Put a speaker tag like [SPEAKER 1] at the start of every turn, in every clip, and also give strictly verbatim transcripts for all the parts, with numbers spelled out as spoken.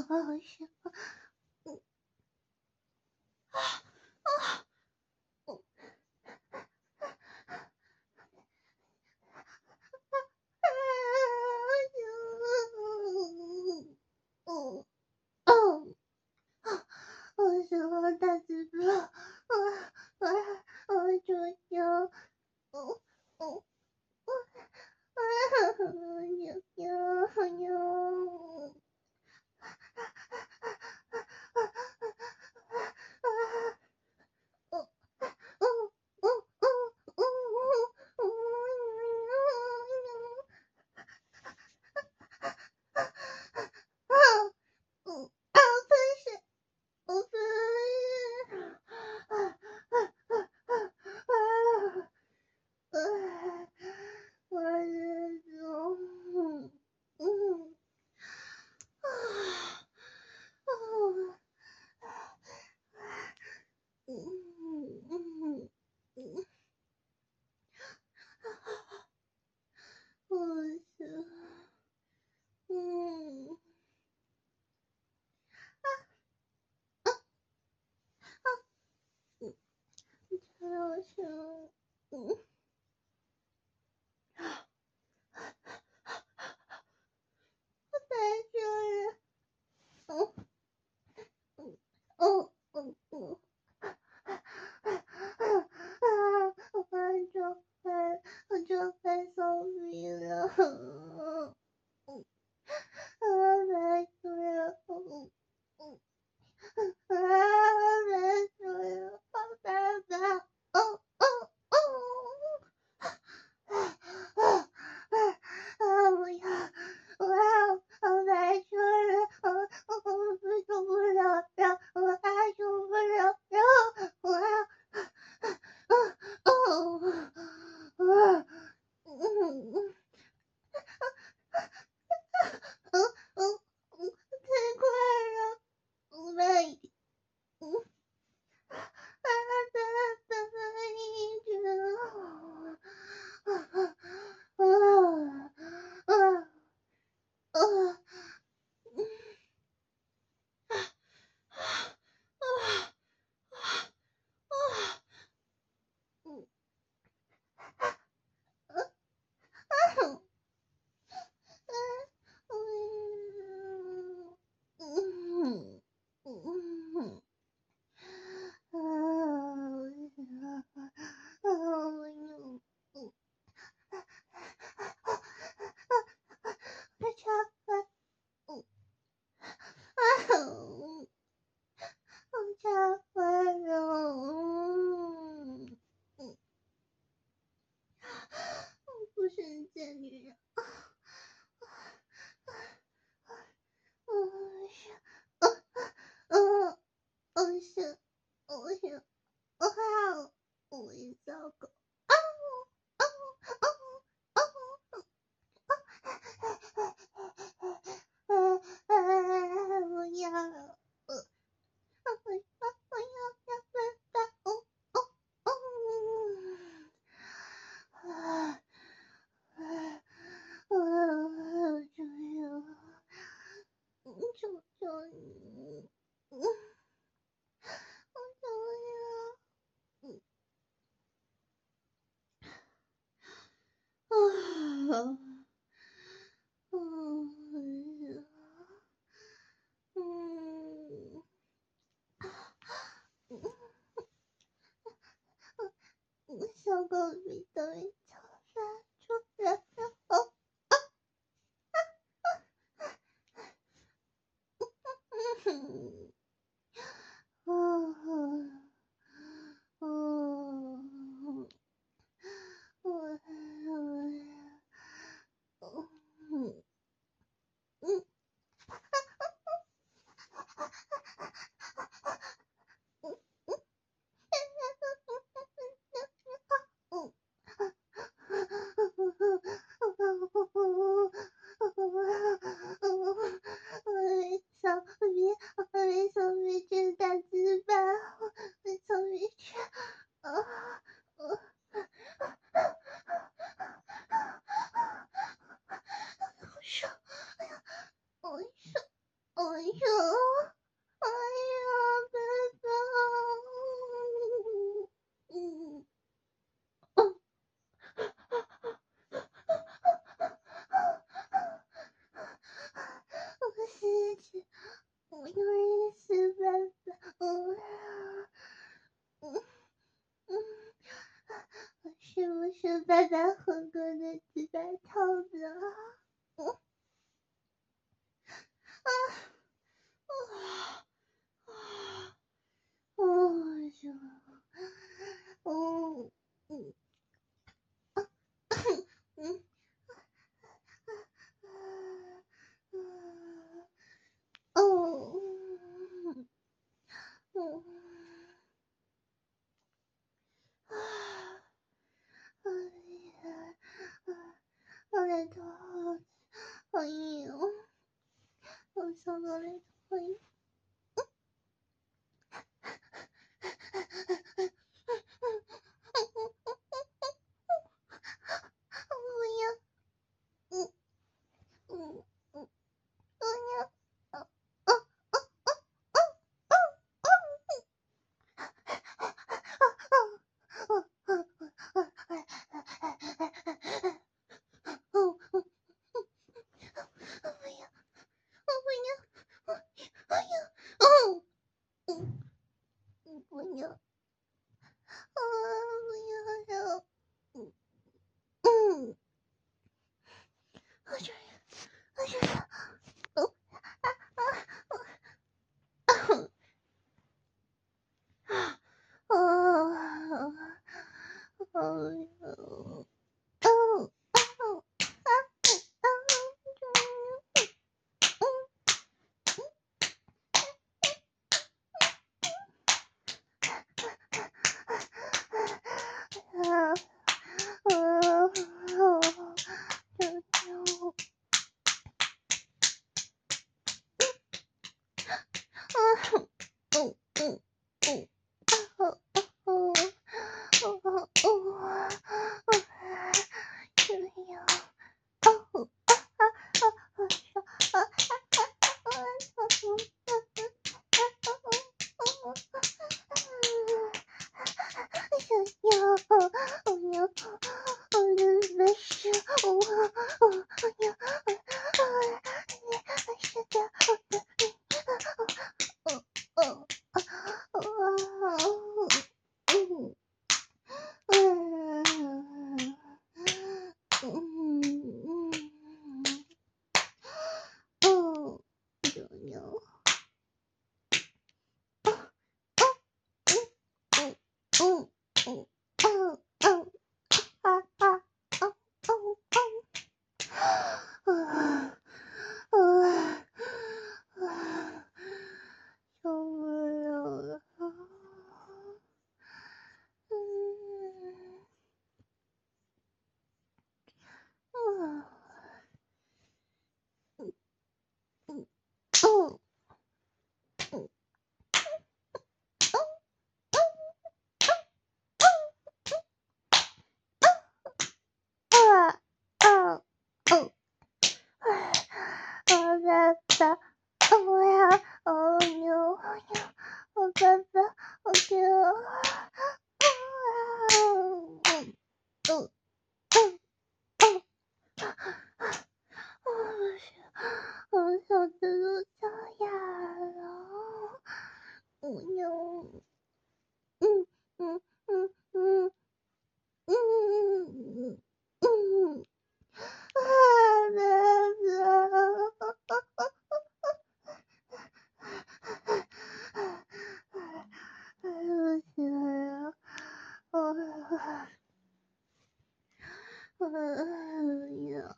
[SPEAKER 1] 是，嗯啊啊，嗯嗯嗯，我喜欢大嘴巴，我我我求求，嗯嗯嗯，牛牛牛。我就快送你了。来主人，嗯嗯啊，来主人，好爸爸，哦哦哦，啊啊！不要，我要，我来主人，我我我受不了了，我还受不了了，我要，啊哦啊嗯。 哎呀，别走！嗯，我失去，我永远是办法。嗯嗯嗯，我是不是爸爸喝过的几百套子啊？嗯啊啊啊！哦，是吗？哦，嗯嗯哦，嗯啊，好厉害！我的头好硬，我想到那头硬。不要，嗯嗯嗯，不要，哦哦哦哦哦哦哦哦哦！我不要，我不要，我要，哦，嗯嗯，不要，啊，不要，嗯嗯，我这我这哦啊啊啊！哦哦哦！啊啊！救救我！啊！嗯嗯嗯，哦哦哦哦哦！这样，哦啊啊啊啊啊！想要，我要，我的没事，我我我要，我是的，哦哦哦，嗯嗯嗯嗯，哦，有有，嗯嗯嗯嗯嗯。啊啊啊啊啊！啊啊！受不了了！嗯嗯嗯嗯嗯啊啊嗯！我爸爸，我要，我牛，我牛，我爸爸，我给我，嗯嗯嗯嗯。我小子都叫哑了，我有，嗯嗯嗯嗯嗯嗯嗯，啊，妹子，对不起呀，我我呀，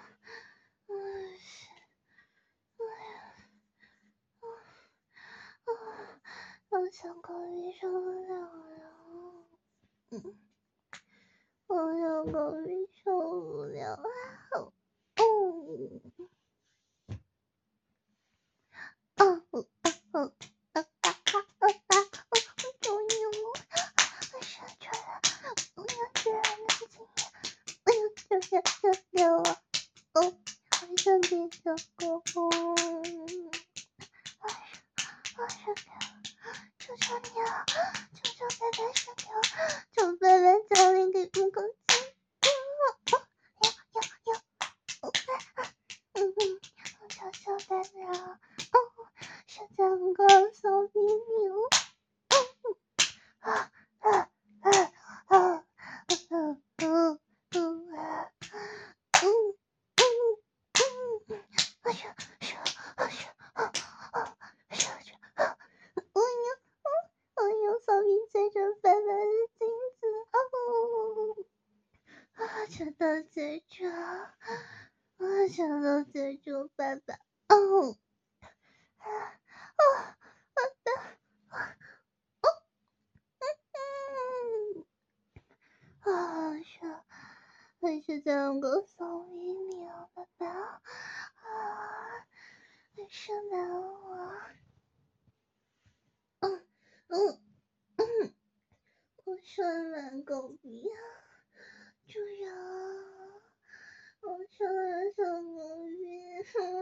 [SPEAKER 1] 我想考虑受不了了，嗯。我有口语受不了了，哦哦哦哦，啊啊啊啊！我终于我我生出来，我要这样的经验，我要这样这样我，哦，好像变小狗。 求求求求你啊！求求贝贝求求，求贝贝降临给木口亲。要要要！嗯嗯，求求贝贝啊！哦，是整个小秘密哦。啊啊啊啊啊！嗯嗯嗯啊嗯嗯嗯，哎呀，是啊是啊啊是是啊！哎呀，哎呀，小兵追着白白的镜子，哦，啊，全都追着，啊，全都追着白白，哦，啊啊啊的，啊哦嗯，啊是，还是这样个小秘密啊，白白啊，还是难我，嗯嗯嗯。我生完狗逼啊，主人，我生完小狗逼，